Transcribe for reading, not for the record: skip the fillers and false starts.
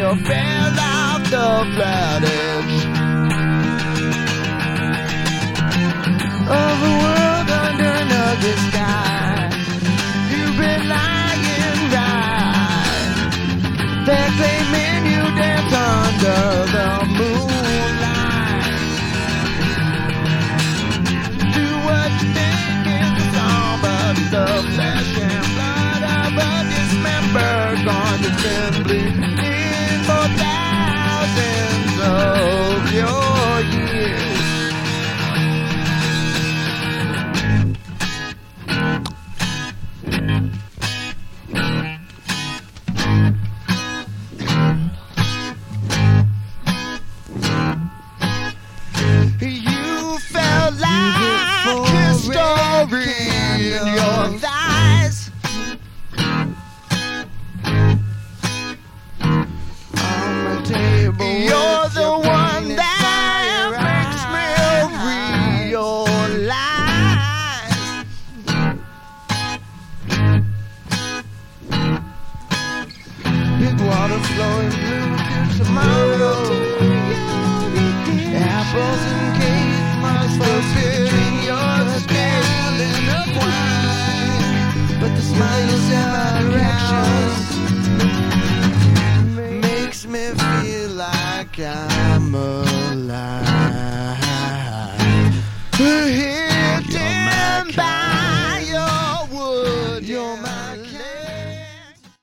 you fell off the flat edge of a world under another sky. You've been lying right. They're claiming you dance under the moonlight. Do what you think is the song, but the flesh and blood of a dismembered gone has been bleeding for thousands of your years. You felt like history in your thighs. On my table, you're the one that makes me realize. Big water flowing blue to tomorrow. Apples and cake must fulfill in your scale and of wine. But the smiles in my directions makes me feel like I'm a